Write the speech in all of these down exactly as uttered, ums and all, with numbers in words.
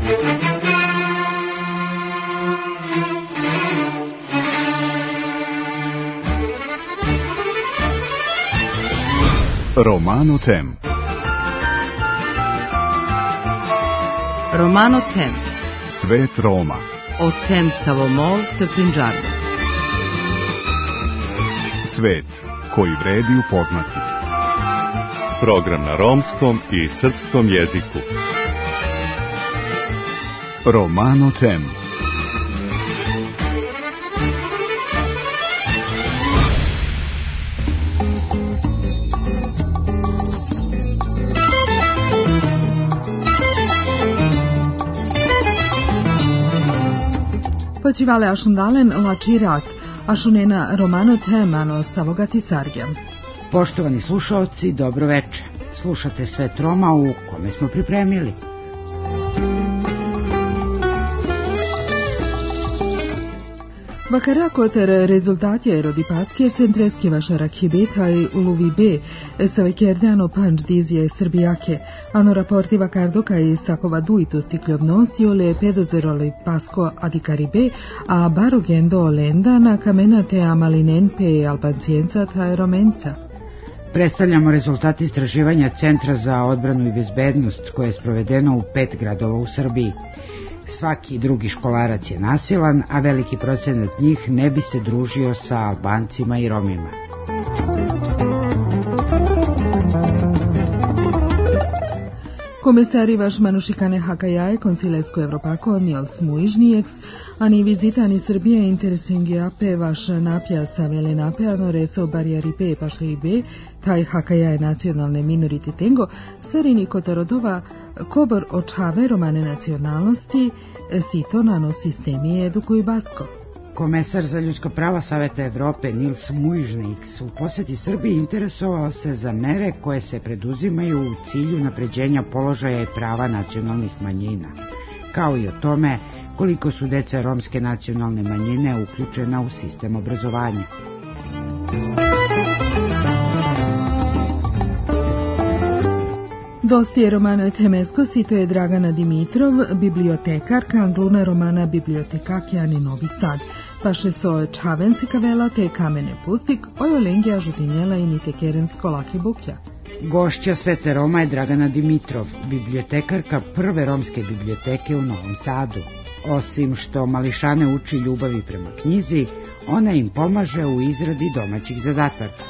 Romano Tem. Romano Tem. Svet Roma. O tem Savomol te Punjabi. Svet koji vredi upoznati. Program na romskom i srpskom jeziku. Romano Tem. Počivale ašundalen lači rat, ašunena Romano Tem, ano savogati sarge. Poštovani slušaoci, dobro veče. Slušate Svet Roma u kome smo pripremili. Vakara koter rezultati aerodipaske centreske vaša rakibeta i uluvi B savekerdano panč dizije srbijake, ano raporti vakardo kaj sakova duito sikljovnos jole pedozeroli pasko adikaribe, a barogendo olenda na kamenate amalinen pe albancijenca ta romenca. Predstavljamo rezultati istraživanja Centra za odbranu i bezbednost koje je sprovedeno u pet gradova u Srbiji. Svaki drugi školarac je nasilan, a veliki procenat njih ne bi se družio sa Albancima i Romima. Komesari vaš manušikane hakajaje konsilesko Evropako Nils Muižnijeks, ani vizitani Srbije interesengiape vaš napja sa vele napeano reso barijaripe pašlibe, taj hakajaje nacionalne minoriti tengo, sarini kotarodova kobor očave romane nacionalnosti, sito nano sistemi edukuju basko. Komesar za ljudska prava Saveta Evrope Nils Muižnieks u poseti Srbiji interesovao se za mere koje se preduzimaju u cilju napređenja položaja i prava nacionalnih manjina, kao i o tome koliko su deca romske nacionalne manjine uključena u sistem obrazovanja. Dosti je Romana Temesko, sito je Dragana Dimitrov, bibliotekarka Angluna Romana bibliotekakjani Novi Sad. Paše so Čavenci kavela te kamene pustik, ojo lengija žutinjela i nite kerensko laki bukja. Gošća Svete Roma je Dragana Dimitrov, bibliotekarka prve romske biblioteke u Novom Sadu. Osim što mališane uči ljubavi prema knjizi, ona im pomaže u izradi domaćih zadataka.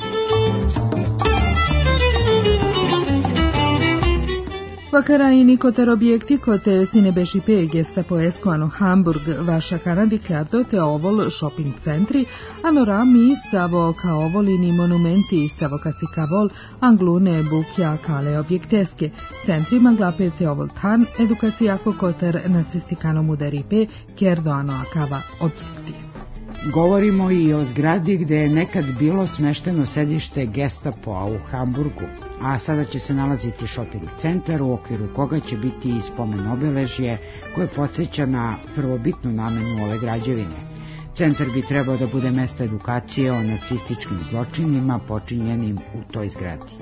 Vakara i nikotar objekti kote sinebeši pe gestapo eskoano Hamburg vaša Kanadi klardo te ovol shopping centri, ano rami savo ka ovolini monumenti savo kasikavol anglune bukja kale objekteske, centri maglape te ovol tan edukacijako kotar nacistikano mudaripe kerdoano akava objekti. Govorimo i o zgradi gde je nekad bilo smešteno sedište Gestapoa u Hamburgu, a sada će se nalaziti shopping centar u okviru koga će biti i spomen obeležje koje podsjeća na prvobitnu namenu ove građevine. Centar bi trebao da bude mesto edukacije o nacističkim zločinima počinjenim u toj zgradi.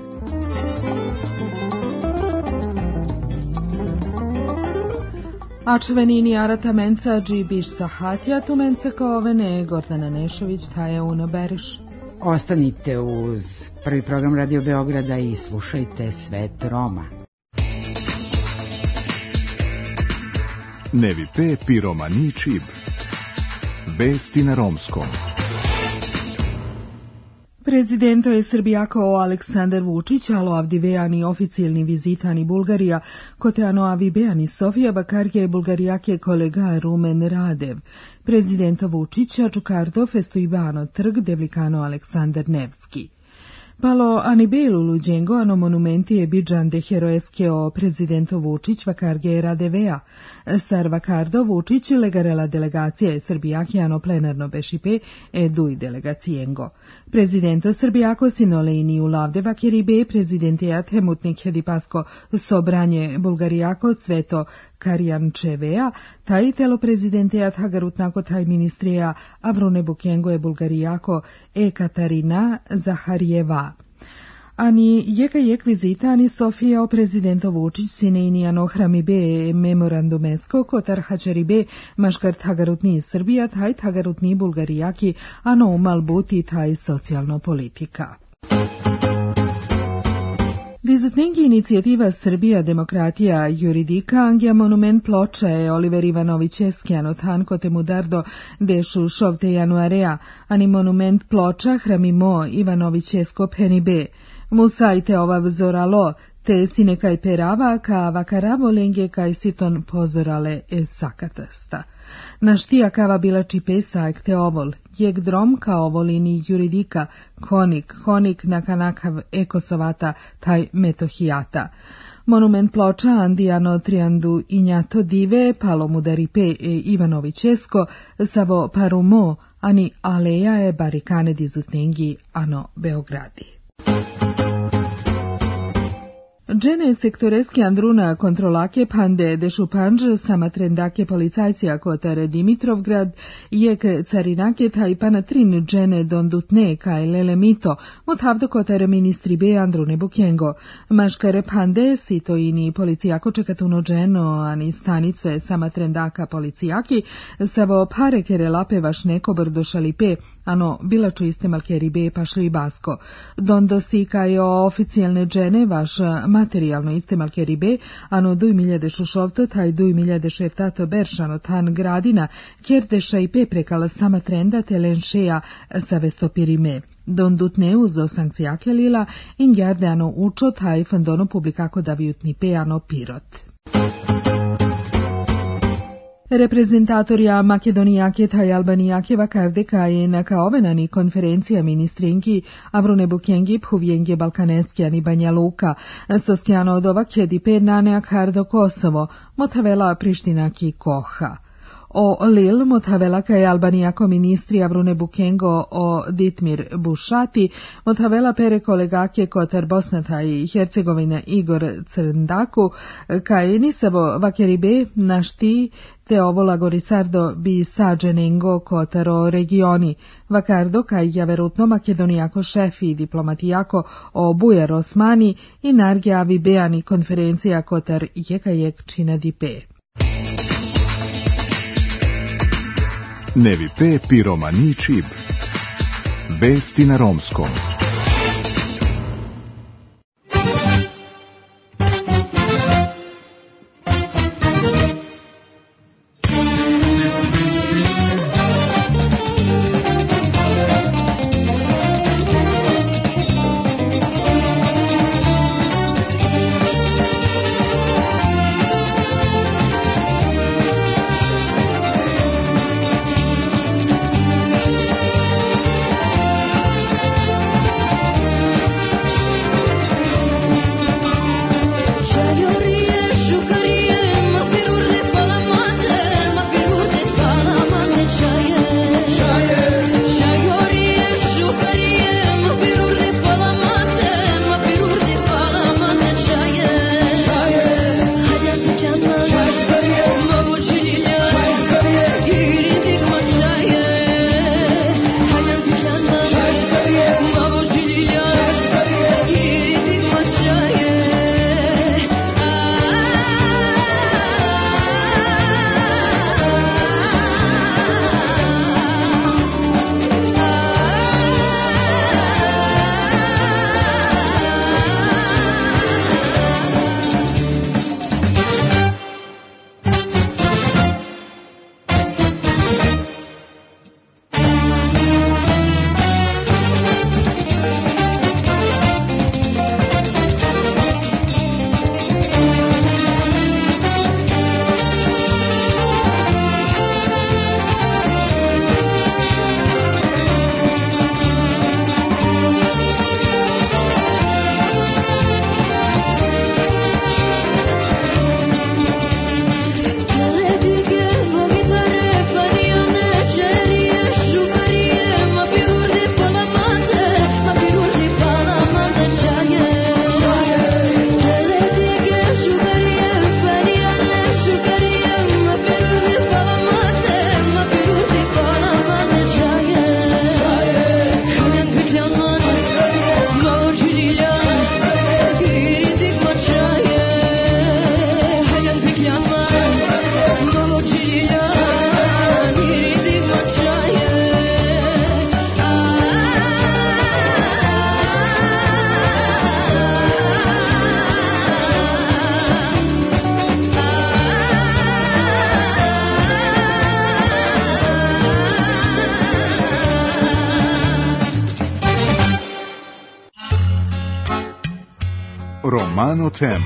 Ačvenini arata menca džibiš sahatja tu menca kovene Gordana Nešović taja uno beriš. Ostanite uz prvi program Radio Beograda i slušajte Svet Roma. Nevi pe pi romani čib. Vesti na romskom. Prezidento je Srbijako Aleksandar Vučić, alo avdivejani oficijalni vizitani Bulgarija, kote ano avibejani Sofija Bakarge Bulgarijake kolega Rumen Radev. Prezidento Vučića Čukardo Festoibano trg Devlikano Aleksandar Nevski. Palo anibelu luđengo ano monumenti je biđan de heroeske o prezidento Vučić Vakarge Radevea. Sar Vakardo Vučić legarela delegacije Srbijaki ano plenarno bešipe e duj delegacijengo. Prezidento Srbijako sinoleini u lavde vakeribe prezidenteja temutnik hedipasko sobranje Bulgarijako Cveto Karjančevea, taj telo prezidenteja Hagarutnako taj ministrija Avrune Bukengo je Bulgarijako e Katarina Zaharijeva. Ani jeka jek vizita ani Sofija o prezidento Vučić sine inijano hramibe memorandumesko kotar hačaribe maškar tagarutni Srbija taj tagarutni Bulgarijaki ano umal buti taj socijalno politika. Dizutnengi inicijativa Srbija demokratija juridika angja monument ploča je Oliver Ivanović Eskijano tanko te mudardo dešu šovte januarea, ani monument ploča hramimo Ivanović Esko penibe. Musajte ova vzoralo, te sine kaj perava, ka vakaravo lenge kaj siton pozorale e sakatasta. Naštija kava bila čipe sajk te ovol, jek drom ka ovolini juridika, konik, konik na kanakav ekosovata taj metohijata. Monument ploča andijano triandu injato dive, palomudaripe e Ivanović Esko, savo parumo, ani aleja je barikane dizutnengi ano Beogradi. Džene sektoreski andruna kontrolake pande dešupanđ samatrendake policajcija kotare Dimitrovgrad, jek carinake taj panatrin džene dondutne kaj lele mito, motavdo kotare ministri be andrune bukengo. Maškare pande sito ini policijako čekatuno dženo ani stanice samatrendaka policijaki, savo pare kere lape vaš neko brdo šalipe, ano bilaču iste malkeri be pašli i basko. Dondo si kaj o oficijalne džene vaš materijalno iste malkeri be, ano duj miljade šušovto, taj duj miljade šeftato beršano tan gradina, kjer deša i pe prekala sama trenda te lenšeja sa vestopirime. Don dutne uzo sankcijake lila, in jarde ano učo taj fandono publikako da vjutni pe ano pirot. Reprezentatorja Makedonijake taj Albanijake vakarde kaj naka ovenani konferencija ministrinki Avrune Bukengi phuvjenge Balkaneski ani Banja Luka, soskjano od ova kjedipe nane akardo Kosovo, motavela Prištinaki Koha. O Lil motavela kaj Albanijako ministri Avrune Bukengo o Ditmir Bušati, motavela pere kolegake kotar Bosnata i Hercegovina Igor Crndaku, kaj nisavo vakeribe našti te ovo lagorisardo bi sađenengo kotaro regioni, vakardo kaj javerutno Makedonijako šefi diplomatijako o Bujar Osmani i narge avi beani konferencija kotar jekajek čina dipe. Nevi pe piromani čib. Vesti na romskom. Romano Tem.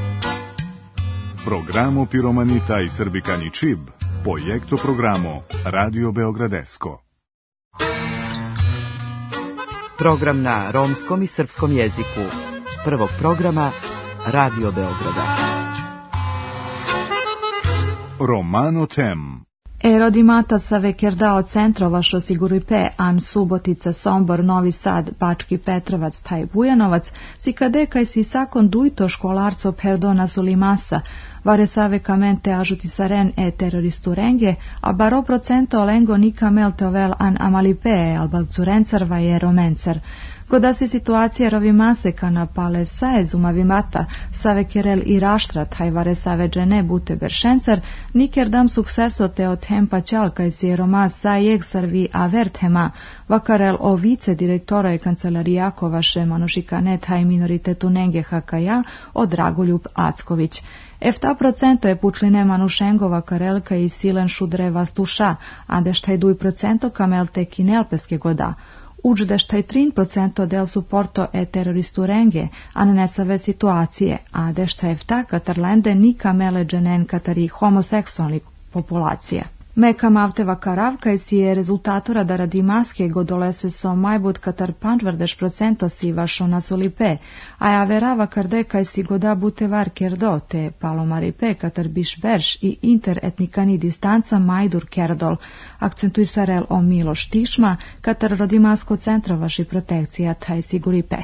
Programo Piromanita i Srbikani Čib, projekto programo Radio Beogradesko. Program na romskom i srpskom jeziku. Prvog programa Radio Beograda. Romano Tem. Erodimata sa vekerdao centrova što siguripe an Subotica, Sombor, Novi Sad, Bački Petrovac, taj Bujanovac, si kadekaj si sakon dujto školarco perdona sulimasa, vare save kamente ažuti saren e teroristu renge, a baro procento lengo nika meltovel an amalipe al balcurencar vaje romencar. Goda si situacija rovi maseka na pale saez umavimata, save kerel i raštrat, hajvare save džene bute beršencar, niker dam sukseso te od hempa čalkaj si roma sa jeg sarvi avert hema, vakarel o vice direktora je kancelarijako vaše manušikane taj minoritetu nenge hakaja od Dragoljub Acković. Efta procento je pučline manušengova karelka i silen šudreva stuša, a deštaj duj procento kamelte kinelpeske goda. Uđ deštaj trin procento del suporto e teroristu renge, a ne nesave situacije, a deštaj efta katarlende ni kamele dženen katari homoseksualni populacije. Meka mavteva karavka si je rezultatora da radi maske godolese so majbut katar pančvrdeš procento si vašo nasulipe, a ja verava kardeka si goda butevar kerdo te palomaripe katar biš berš i interetnikani distanca majdur kerdol, akcentuj sarel o Miloš Tišma, katar rodimasko centro vaši protekcija taj siguripe.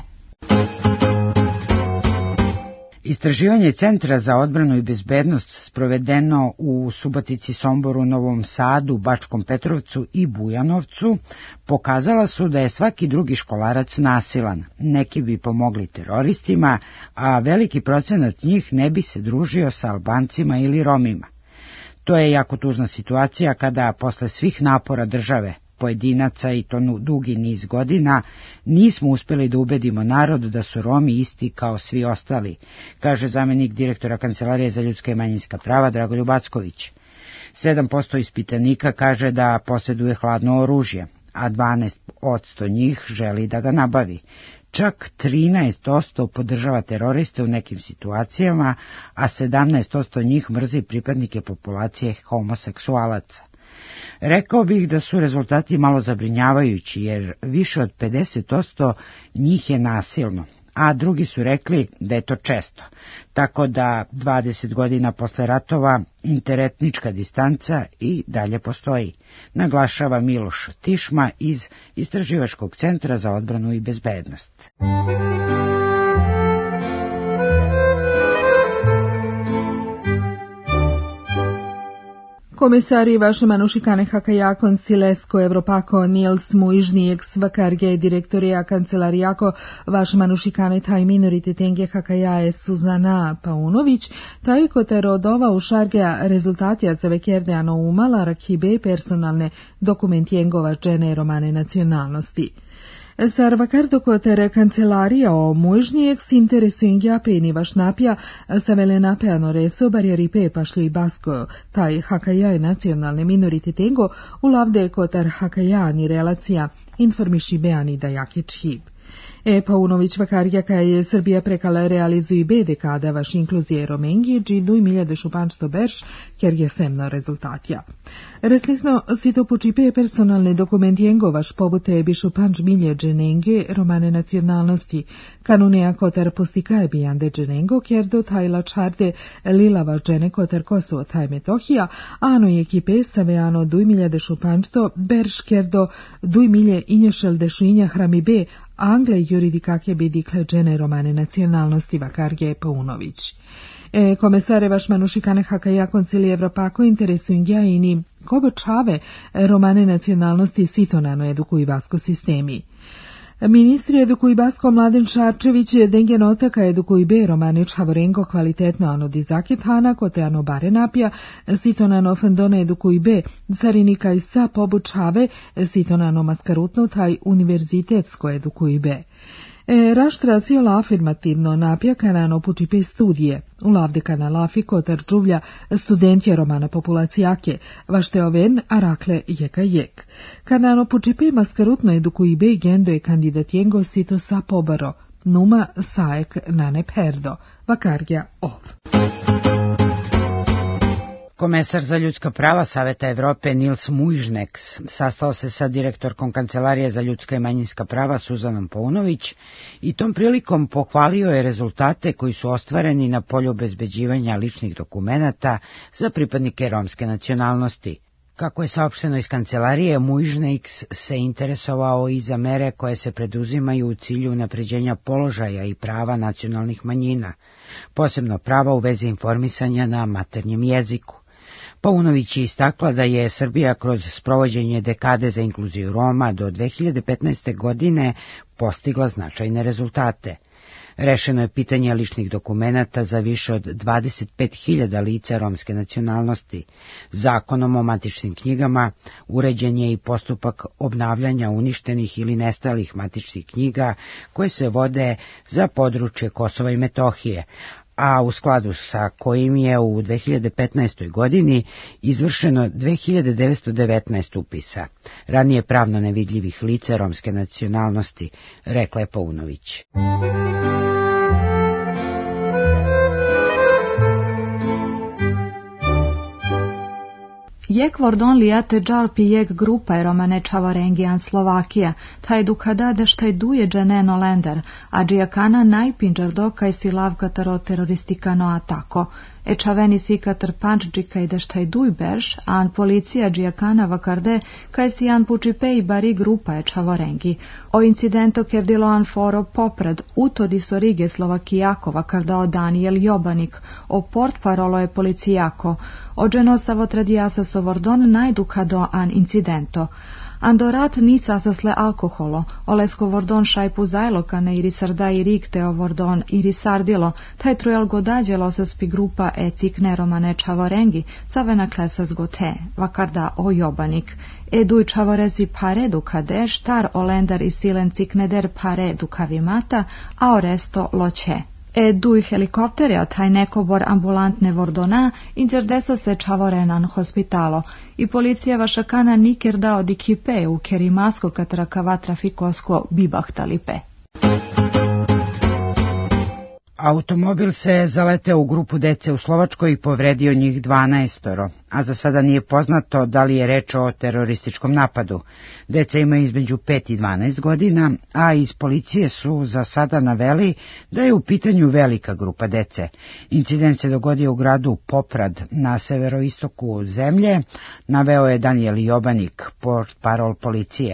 Istraživanje Centra za odbranu i bezbednost sprovedeno u Subotici, Somboru, Novom Sadu, Bačkom Petrovcu i Bujanovcu pokazala su da je svaki drugi školarac nasilan. Neki bi pomogli teroristima, a veliki procenat njih ne bi se družio sa Albancima ili Romima. To je jako tužna situacija kada posle svih napora države, pojedinaca i to dugi niz godina, nismo uspjeli da ubedimo narod da su Romi isti kao svi ostali, kaže zamjenik direktora Kancelarije za ljudska i manjinska prava Dragoljub Acković. sedam posto ispitanika kaže da posjeduje hladno oružje, a dvanaest posto njih želi da ga nabavi. Čak trinaest posto podržava teroriste u nekim situacijama, a sedamnaest posto njih mrzi pripadnike populacije homoseksualaca. Rekao bih da su rezultati malo zabrinjavajući, jer više od pedeset posto njih je nasilno, a drugi su rekli da je to često, tako da dvadeset godina posle ratova interetnička distanca i dalje postoji, naglašava Miloš Tišma iz Istraživačkog centra za odbranu i bezbednost. Komisari vaše manušikane hakajakon Silesko Evropako Nils Muižnijek svakarge direktorija kancelarijako vaš manušikane taj minorititenge hakajaje Suzana Paunović, taj koterodova u šargea rezultatija za vekerdeano umala rakhibe personalne dokumentjengova džene romane nacionalnosti. Sarvakardo kotere kancelarija o mužnijeg s interesuingja peni vaš napja sa vele napeano reso barjeri pe pašli i basko taj hakajaj nacionalne minorititengo u lavde kotar hakajani relacija informiši beani da jake čhib. E Paunović vakarja kaj je Srbija prekala realizuj be dekada vaš inkluzije romengi džidu i miljade šupančto berš, ker je semno rezultatja. Reslisno si to pučipe personalne dokumentijengo vaš pobute bi šupanč milje dženenge romane nacionalnosti, kanunea kotar postikaje bijande dženengo, ker do tajla čarde lilava džene kotar Kosovo taj Metohija, ano je kipe saveano duj miljade šupančto berš, ker do duj milje inješel dešinja hrami be, Angle juridikake bi dikle džene romane nacionalnosti vakarge Paunović. E, komesare vaš manušikane hakaja koncili Evropako interesuingja ini kobo čave romane nacionalnosti sitonano edukuj vasko sistemi. Ministri edukuj basko Mladen Šarčević denge notaka edukuj be romane čavorengo kvalitetno ano dizakethana kote ano bare napja sitonano fendone edukuj be carinika i sa pobučave sitonano maskarutno taj univerzitetsko edukuj be. E, raštra siola afirmativno napja kanano pučipe studije, u lavde kanalafi kotar džuvlja studentje romana populacijake, vašte oven, a rakle jeka jek. Kanano pučipe maskarutno edukuj be gendo je kandidatjengo sito sa pobaro, Numa saek nane perdo, vakargja ov. Komesar za ljudska prava Saveta Evrope Nils Muižnieks sastao se sa direktorkom Kancelarije za ljudska i manjinska prava Suzanom Paunović i tom prilikom pohvalio je rezultate koji su ostvareni na polju obezbeđivanja ličnih dokumenata za pripadnike romske nacionalnosti. Kako je saopšteno iz kancelarije, Muižnieks se interesovao i za mere koje se preduzimaju u cilju unapređenja položaja i prava nacionalnih manjina, posebno prava u vezi informisanja na maternjem jeziku. Paunović je istakla da je Srbija kroz sprovođenje dekade za inkluziju Roma do dve hiljade petnaeste. godine postigla značajne rezultate. Rešeno je pitanje ličnih dokumenata za više od dvadeset pet hiljada lica romske nacionalnosti. Zakonom o matičnim knjigama uređen je i postupak obnavljanja uništenih ili nestalih matičnih knjiga koje se vode za područje Kosova i Metohije, a u skladu sa kojim je u dve hiljade petnaestoj. godini izvršeno dve hiljade devetsto devetnaest upisa, ranije pravno nevidljivih lica romske nacionalnosti, rekla je Paunović. Jek vordon liate džalpi jek grupa je romane čavarengijan Slovakija, taj dukada da štaj duje dženeno lender, a džijakana najpinđar dokaj si lavkataro teroristikano atako. E čaveni si katr pančđika i da štaj duj berš, a an policija džijakana vakarde, kaj si an pučipe i bari grupa je čavorengi. O incidento kerdilo an foro popred, utodi so rige Slovakijako vakardao Daniel Jobanik, o port parolo je policijako, o dženosavo tradijasa so vordon najdukado an incidento. Andorat nisa sasle alkoholo, olesko vordon šajpu zajlokane iri sarda i rikteo vordon iri sardilo, taj trujal godađelo sa spi grupa e cikne romane čavorengi, savena klesas gote, vakarda o Jobanik. E duj čavorezi pare dukade, štar olendar i silen cikneder pare dukavimata, a oresto loće. E duj helikopterja taj nekobor ambulantne vordona, inđerdesa se čavorenan hospitalo, i policija vašakana niker dao dikipe u kerimasko katrakava trafikosko bibahtalipe. Automobil se zaleteo u grupu dece u Slovačkoj i povredio njih dvanaestoro, a za sada nije poznato da li je reč o terorističkom napadu. Deca imaju između pet i dvanaest godina, a iz policije su za sada naveli da je u pitanju velika grupa dece. Incident se dogodio u gradu Poprad na severoistoku zemlje, naveo je Daniel Jobanik, portparol policije.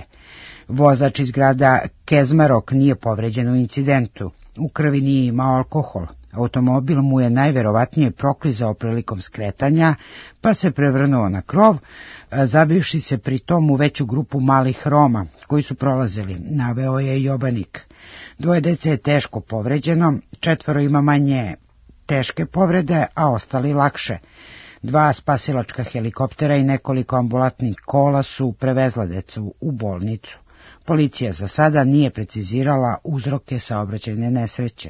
Vozač iz grada Kezmarok nije povređen u incidentu. U krvi nije imao alkohol. Automobil mu je najverovatnije proklizao prilikom skretanja, pa se prevrnuo na krov, zabivši se pri tom u veću grupu malih Roma koji su prolazili, naveo je Jobanik. Dvoje dece je teško povređeno, četvoro ima manje teške povrede, a ostali lakše. Dva spasilačka helikoptera i nekoliko ambulantnih kola su prevezla decu u bolnicu. Policija za sada nije precizirala uzroke saobraćajne nesreće.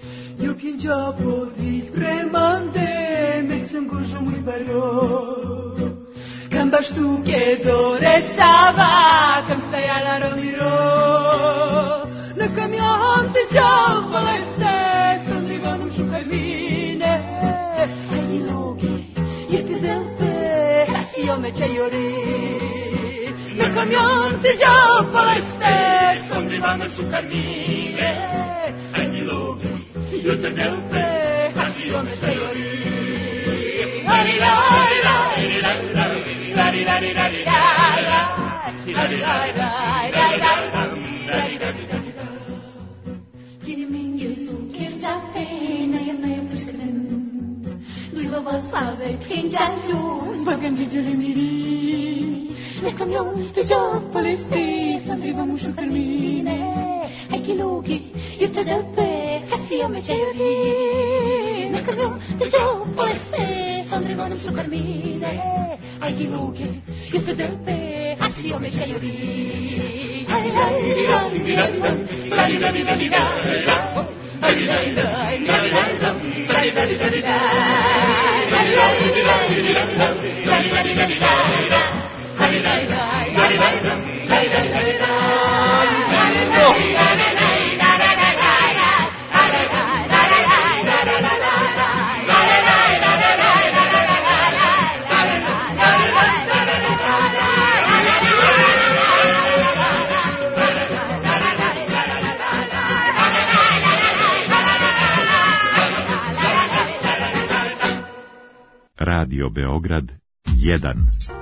Io piangevo di premande, me sengo giù muy barro. tu che dove stava canzai alla romiro na camion ti giova le stesse andrivano su cammine ai luoghi io ti delte io me c'è iori na camion ti giova le stesse andrivano su cammine ai luoghi io ti delte io me c'è iori la la nel camion ti gioppo le stesse andrivamo su Carmine ai che luoghi io te deppe casi a me c'eri nel camion ti gioppo le stesse andrivano su Carmine ai che luoghi io te deppe casi a me c'eri ai ai ai ai ai ai Radio Beograd jedan.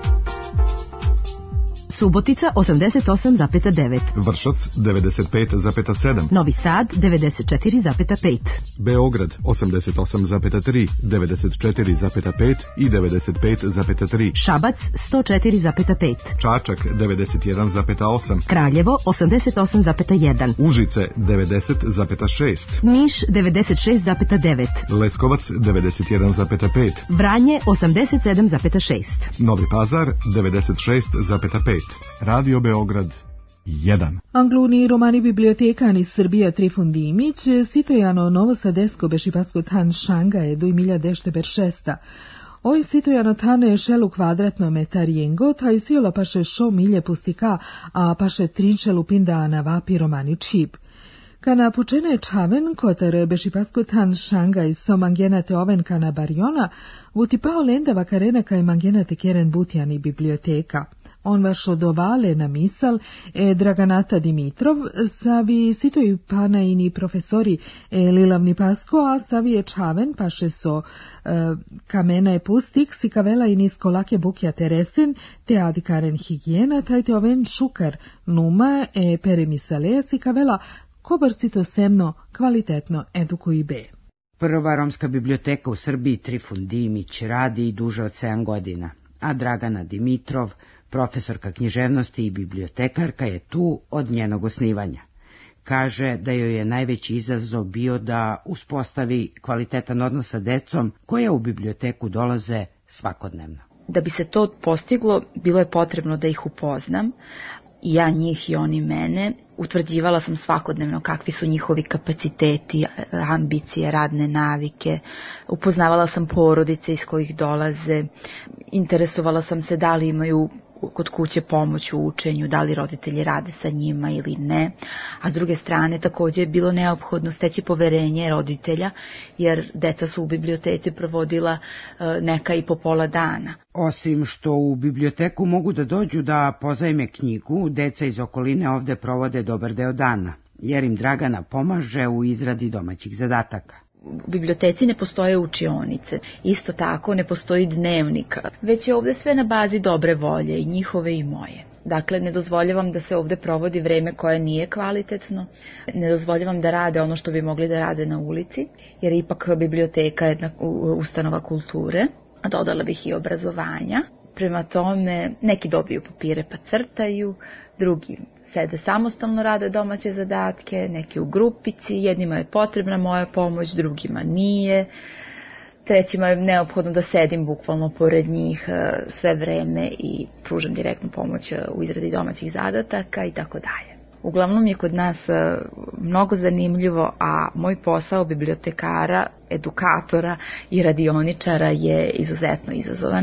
Subotica osamdeset osam zarez devet. Vršac devedeset pet zarez sedam. Novi Sad devedeset četiri zarez pet. Beograd osamdeset osam zarez tri, devedeset četiri zarez pet i devedeset pet zarez tri. Šabac sto četiri zarez pet. Čačak devedeset jedan zarez osam. Kraljevo osamdeset osam zarez jedan. Užice devedeset zarez šest. Niš devedeset šest zarez devet. Leskovac devedeset jedan zarez pet. Vranje osamdeset sedam zarez šest. Novi Pazar devedeset šest zarez pet. Radio Beograd jedan. Angluni romani bibliotekani Srbija Trifun Dimić sitojano novosadesko bešipasko tan Šangaje do milja dešte per šesta. Oj sitojano tane šelu kvadratno metar jengo, taj siola paše šo milje pustika, a paše trinče lupinda na vapi romani čib. Kana pučene čaven, kotar bešipasko tan Šangaj so mangenate oven kana barjona, vutipao lenda vakarena kaj mangenate keren butjani biblioteka. On vaš odovale na misal e Draganata Dimitrov, savi sitoj pana ini profesori e Lilavni Pasko, a savi je čaven paše so e, kamena je pustik, si kavela ini skolake bukja Teresin, te adikaren higijena, tajte oven šukar numa e pere misale, si kavela kobar sito semno kvalitetno edukuj be. Prva romska biblioteka u Srbiji Trifun Dimić radi duže od sedam godina, a Dragana Dimitrov, profesorka književnosti i bibliotekarka, je tu od njenog osnivanja. Kaže da joj je najveći izazov bio da uspostavi kvalitetan odnos sa decom koja u biblioteku dolaze svakodnevno. Da bi se to postiglo, bilo je potrebno da ih upoznam, i ja njih i oni mene. Utvrđivala sam svakodnevno kakvi su njihovi kapaciteti, ambicije, radne navike. Upoznavala sam porodice iz kojih dolaze. Interesovala sam se da li imaju kod kuće pomoć u učenju, da li roditelji rade sa njima ili ne. A s druge strane također je bilo neophodno steći poverenje roditelja, jer deca su u biblioteci provodila neka i po pola dana. Osim što u biblioteku mogu da dođu da pozajme knjigu, deca iz okoline ovde provode dobar deo dana, jer im Dragana pomaže u izradi domaćih zadataka. U biblioteci ne postoje učionice, isto tako ne postoji dnevnika, već je ovde sve na bazi dobre volje, i njihove i moje. Dakle, ne dozvoljavam da se ovde provodi vreme koje nije kvalitetno, ne dozvoljavam da rade ono što bi mogli da rade na ulici, jer ipak biblioteka je jedna ustanova kulture, a dodala bih i obrazovanja. Prema tome, neki dobiju papire pa crtaju, drugi sede samostalno, rade domaće zadatke, neki u grupici, jednima je potrebna moja pomoć, drugima nije, trećima je neophodno da sedim bukvalno pored njih sve vreme i pružam direktnu pomoć u izradi domaćih zadataka i tako dalje. Uglavnom je kod nas mnogo zanimljivo, a moj posao bibliotekara, edukatora i radioničara je izuzetno izazovan.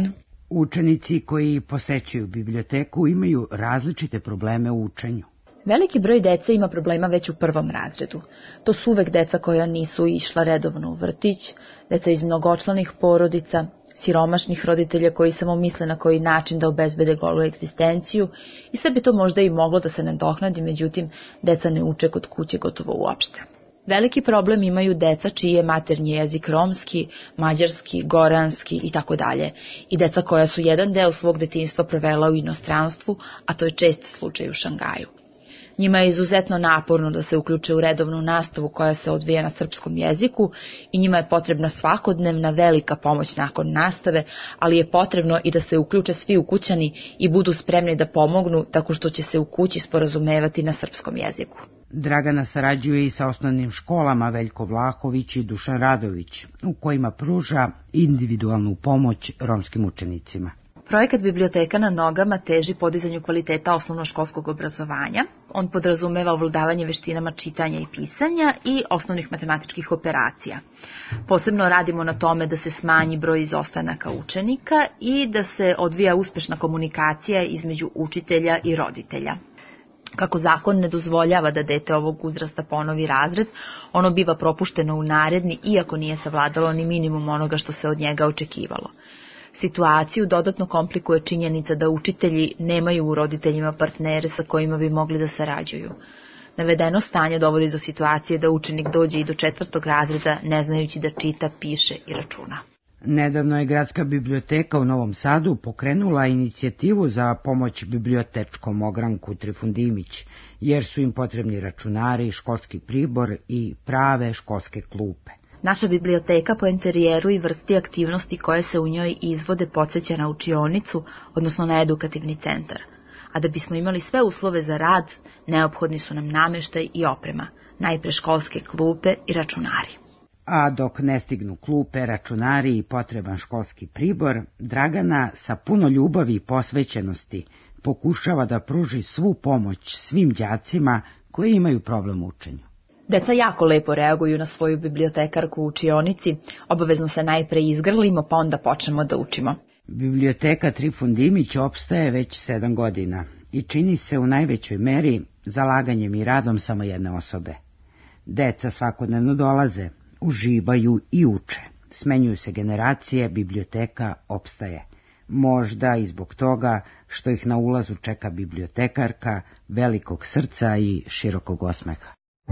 Učenici koji posećuju biblioteku imaju različite probleme u učenju. Veliki broj dece ima problema već u prvom razredu. To su uvek deca koja nisu išla redovno u vrtić, deca iz mnogočlanih porodica, siromašnih roditelja koji samo misle na koji način da obezbede golu egzistenciju i sve bi to možda i moglo da se nadoknadi, međutim, deca ne uče kod kuće gotovo uopšte. Veliki problem imaju deca čiji je maternji jezik romski, mađarski, goranski i tako dalje, i deca koja su jedan deo svog detinjstva provela u inostranstvu, a to je čest slučaj u Šangaju. Njima je izuzetno naporno da se uključe u redovnu nastavu koja se odvija na srpskom jeziku i njima je potrebna svakodnevna velika pomoć nakon nastave, ali je potrebno i da se uključe svi ukućani i budu spremni da pomognu tako što će se u kući sporazumevati na srpskom jeziku. Dragana sarađuje i sa osnovnim školama Veljko Vlahović i Dušan Radović, u kojima pruža individualnu pomoć romskim učenicima. Projekat Biblioteka na nogama teži podizanju kvaliteta osnovnoškolskog obrazovanja. On podrazumeva ovladavanje veštinama čitanja i pisanja i osnovnih matematičkih operacija. Posebno radimo na tome da se smanji broj izostanaka učenika i da se odvija uspešna komunikacija između učitelja i roditelja. Kako zakon ne dozvoljava da dete ovog uzrasta ponovi razred, ono biva propušteno u naredni, iako nije savladalo ni minimum onoga što se od njega očekivalo. Situaciju dodatno komplikuje činjenica da učitelji nemaju u roditeljima partnere sa kojima bi mogli da sarađuju. Navedeno stanje dovodi do situacije da učenik dođe i do četvrtog razreda ne znajući da čita, piše i računa. Nedavno je Gradska biblioteka u Novom Sadu pokrenula inicijativu za pomoć bibliotečkom ogranku Trifundimić, jer su im potrebni računari, školski pribor i prave školske klupe. Naša biblioteka po interijeru i vrsti aktivnosti koje se u njoj izvode podsjeća na učionicu, odnosno na edukativni centar. A da bismo imali sve uslove za rad, neophodni su nam nameštaj i oprema, najpre školske klupe i računari. A dok ne stignu klupe, računari i potreban školski pribor, Dragana sa puno ljubavi i posvećenosti pokušava da pruži svu pomoć svim đacima koji imaju problem u učenju. Deca jako lepo reaguju na svoju bibliotekarku u učionici, obavezno se najpre izgrlimo pa onda počnemo da učimo. Biblioteka Trifundimić opstaje već sedam godina i čini se u najvećoj meri zalaganjem i radom samo jedne osobe. Deca svakodnevno dolaze, uživaju i uče. Smenjuju se generacije, biblioteka opstaje. Možda i zbog toga što ih na ulazu čeka bibliotekarka velikog srca i širokog osmeha.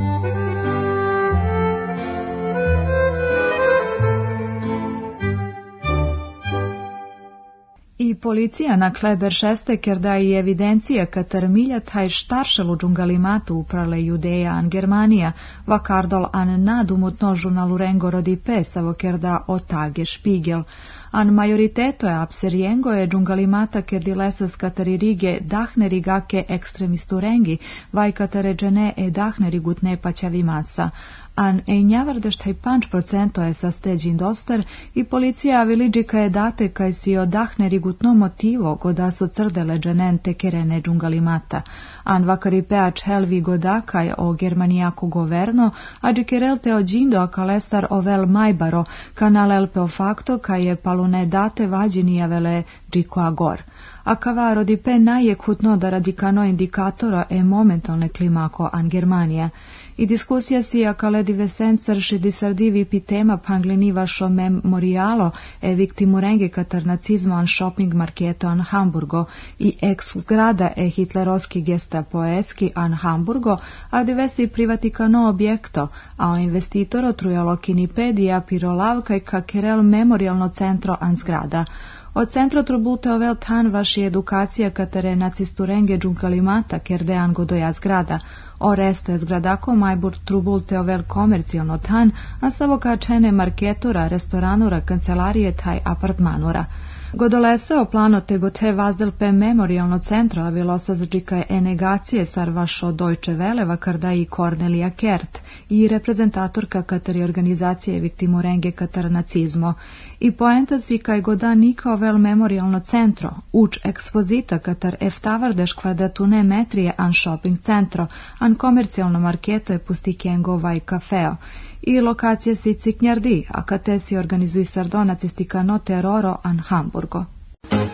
I policija na Kleber Šesteker da i evidencija katar miljataj štaršelu džungalimatu uprale Judeja an Germanija, vakardol an nadumutno žurnalu Rengo rodi pesavo kerda otage špigel. An majoriteto je abseriengo je džungalimata kerdi lesas katari rige dahne rigake ekstremistu rengi, vaj katare džene e dahne rigutne paćavi masa. An e njavardeštaj panč procento je sa steđin doster i policija viliđika je date kaj si odahne rigutno motivo goda su crdele dženente kerene džungalimata. An vakari peač helvi godakaj o germanijaku governo, a džikerelte o džindo a kalestar ovel majbaro, kanalel peo fakto kaj je palune date vađinijavele džiko agor. A kavaro di pe najekutno da radikano indikatora e momentalne klimako an Germanija. I diskusija si a kaledi vesencar šidi sardivi pitema pangliniva šo memorialo e viktimurenge katar nacizmo an shopping marketo an Hamburgo i ex zgrada e hitlerovski gestapoeski an Hamburgo, a divesi privatikano objekto, a o investitoro trujalo kinipedija pirolavka i kakerel memorialno centro an zgrada. Od centro trubute ovel tan vaši edukacija katare nacisturenge džunkalimata kerdean godoja zgrada. O resto je zgradako majbur trubulte ovel komercijalno tan, a savo kačene marketura, restoranura, kancelarije taj apartmanura. Godoleseo plano tego te vazdelpe memorialno centro avilo sazđika e negacije sar vašo Deutsche Welle vakarda i Cornelia Kert i reprezentatorka katari organizacije viktimurenge katar nacizmo. I poenta si kaj goda nika ovel memorialno centro, uč ekspozita katar eftavardeš kvadratune metrije an shopping centro, an komercijalno marketo je pustikengo vaj kafeo. I lokacija si ciknjardi, a kate si organizuj sardo nacistikano teroro an Hamburgo.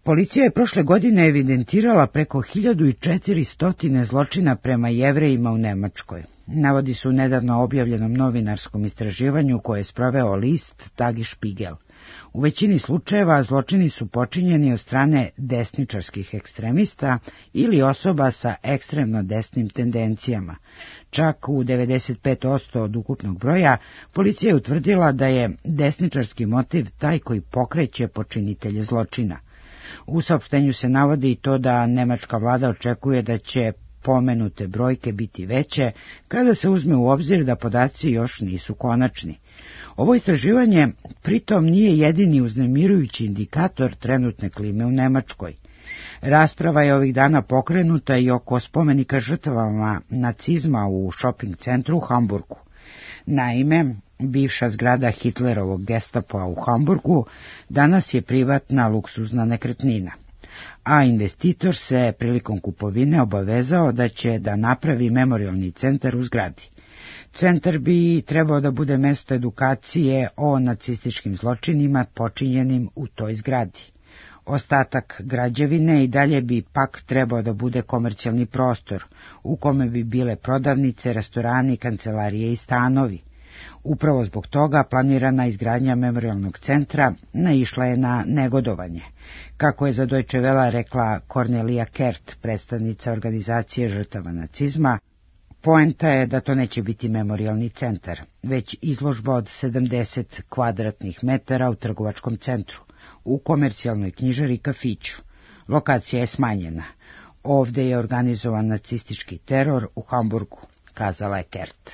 Policija je prošle godine evidentirala preko hiljadu četiristo zločina prema Jevrejima u Nemačkoj. Navodi se u nedavno objavljenom novinarskom istraživanju koje je sproveo list Tagesspiegel. U većini slučajeva zločini su počinjeni od strane desničarskih ekstremista ili osoba sa ekstremno desnim tendencijama. Čak u devedeset pet posto od ukupnog broja policija je utvrdila da je desničarski motiv taj koji pokreće počinitelje zločina. U saopštenju se navodi i to da nemačka vlada očekuje da će pomenute brojke biti veće kada se uzme u obzir da podaci još nisu konačni. Ovo istraživanje pritom nije jedini uznemirujući indikator trenutne klime u Nemačkoj. Rasprava je ovih dana pokrenuta i oko spomenika žrtvama nacizma u šoping centru u Hamburgu. Naime, bivša zgrada Hitlerovog gestapoa u Hamburgu danas je privatna luksuzna nekretnina, a investitor se prilikom kupovine obavezao da će da napravi memorijalni centar u zgradi. Centar bi trebao da bude mesto edukacije o nacističkim zločinima počinjenim u toj zgradi. Ostatak građevine i dalje bi pak trebao da bude komercijalni prostor, u kome bi bile prodavnice, restorani, kancelarije i stanovi. Upravo zbog toga planirana izgradnja memorijalnog centra naišla je na negodovanje. Kako je za Deutsche Welle rekla Cornelia Kert, predstavnica organizacije žrtava nacizma, poenta je da to neće biti memorijalni centar, već izložba od sedamdeset kvadratnih metara u trgovačkom centru, u komercijalnoj knjižari i kafiću. Lokacija je smanjena. Ovde je organizovan nacistički teror u Hamburgu, kazala je Kert.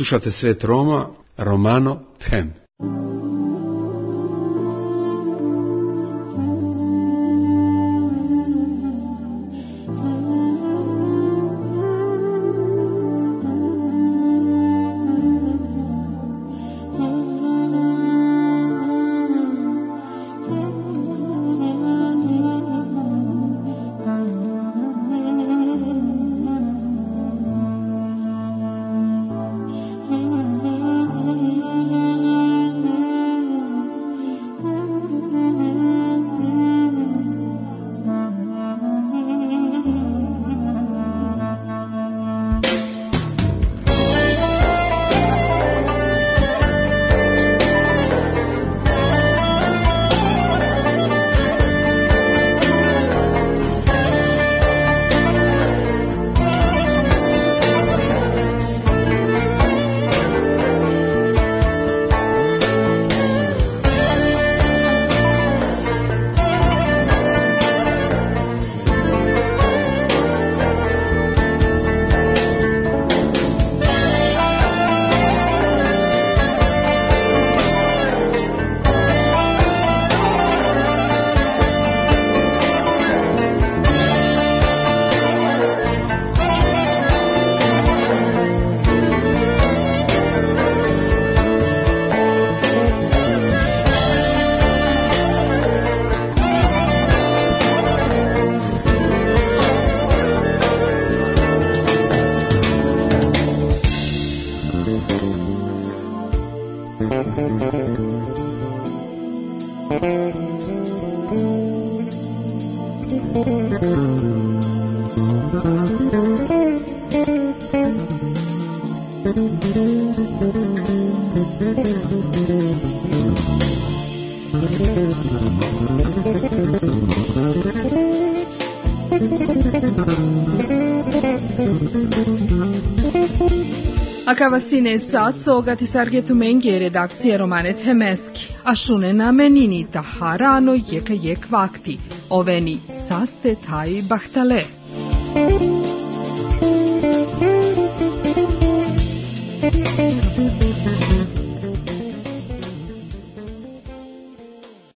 Slušate Svet Roma, Romano Ten. Akavasine saso gati sargetu mengi redakcije Romane Temeski, a šune na menini taharano jeka jek vakti, oveni saste taj bahtale.